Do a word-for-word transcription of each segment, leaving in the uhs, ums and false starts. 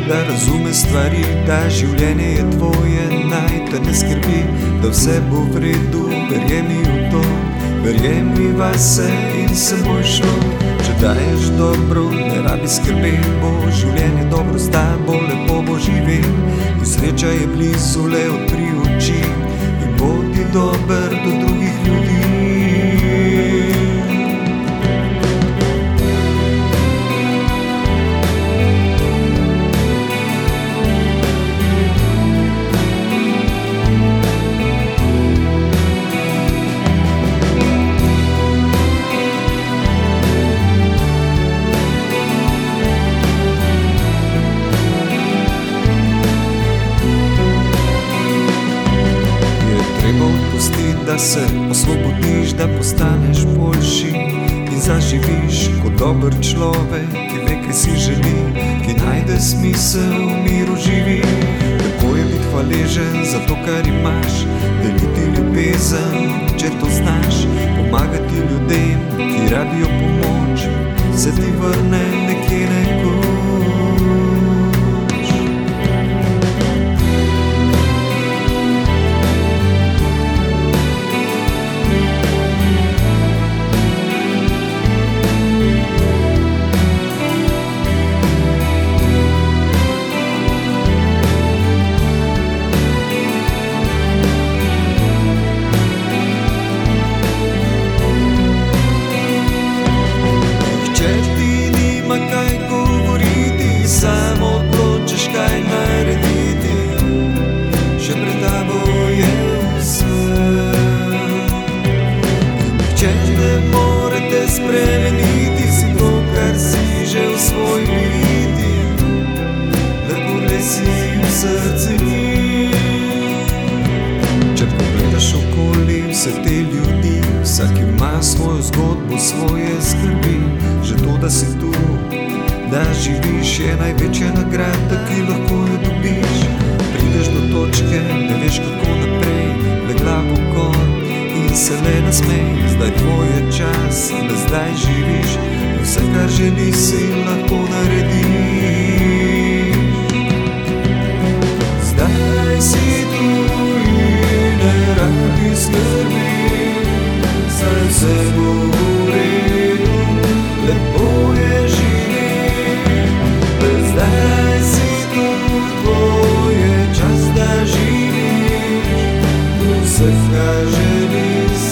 da razume stvari, da življenje je tvoje, naj te ne skrbi, da vse bo v redu. Verjemi v to, verjemi vase in se bo šlo. Če daješ dobro, ne rabi skrbeti, bo življenje dobro s tabo, lepo bo živeti. In sreča je blizu, le odpri oči in bodi dober do drugih ljudi. Da se osvobodiš, da postaneš boljši in zaživiš kot dober človek, ki ve, kaj si želi, ki najde smisel v miru živi. Lepo je biti hvaležen za to, kar imaš, deliti ljubezen, če to znaš, pomagati ljudem, ki rabijo pomoč, se ti vrne nekje nekoč. Spremeniti si to, kar si že v svoj biti, lepo le si v srci. Če pogledaš okoli vse te ljudi, vsak ima svojo zgodbo, svoje skrbi. Že to, da si tu, da živiš, je največja nagrada, ki lahko jo dobiš. Prideš do točke, ne veš kako naprej, le glavo gor in se le nasmej. Zdaj tvoj je čas, le zdaj živiš, in vse, kar želiš, si lahko narediš. Zdaj si tu in ne rabi skrbi, saj vse bo v redu, lepo je živeti. Zdaj si tu, tvoj je čas, da živiš, vse, kar želiš,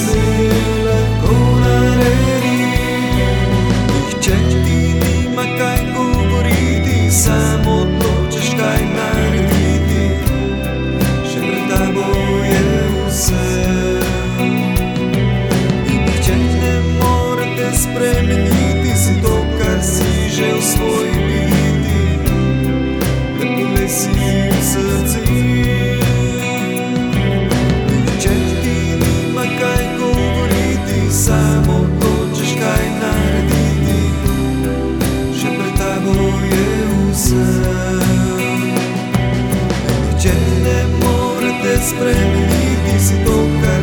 spremeniti si to, kar si že v svoj biti, lepo le si v srci. Nihče ti nima kaj govoriti, samo hočeš kaj narediti, še pred tabo je vse. Nihče ne more te spremeniti si to, kar